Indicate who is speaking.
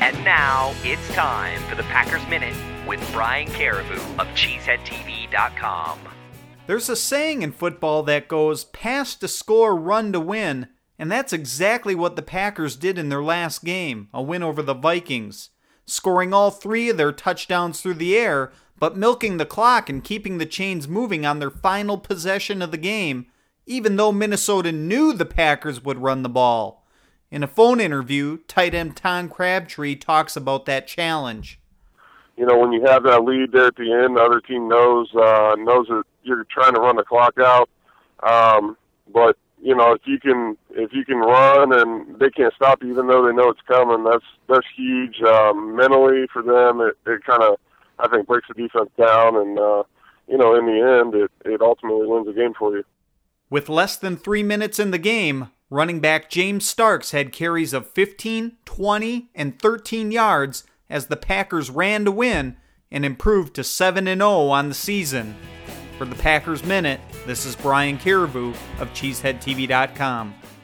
Speaker 1: And now it's time for the Packers Minute with Brian Caribou of CheeseheadTV.com.
Speaker 2: There's a saying in football that goes, pass to score, run to win, and that's exactly what the Packers did in their last game, a win over the Vikings, scoring all 3 of their touchdowns through the air, but milking the clock and keeping the chains moving on their final possession of the game, even though Minnesota knew the Packers would run the ball. In a phone interview, tight end Tom Crabtree talks about that challenge.
Speaker 3: You know, when you have that lead there at the end, the other team knows that you're trying to run the clock out. But you know, if you can run and they can't stop you, even though they know it's coming, that's huge mentally for them. It kind of, I think, breaks the defense down, and you know, in the end, it ultimately wins the game for you.
Speaker 2: With less than 3 minutes in the game, running back James Starks had carries of 15, 20, and 13 yards as the Packers ran to win and improved to 7-0 on the season. For the Packers Minute, this is Brian Caribou of CheeseheadTV.com.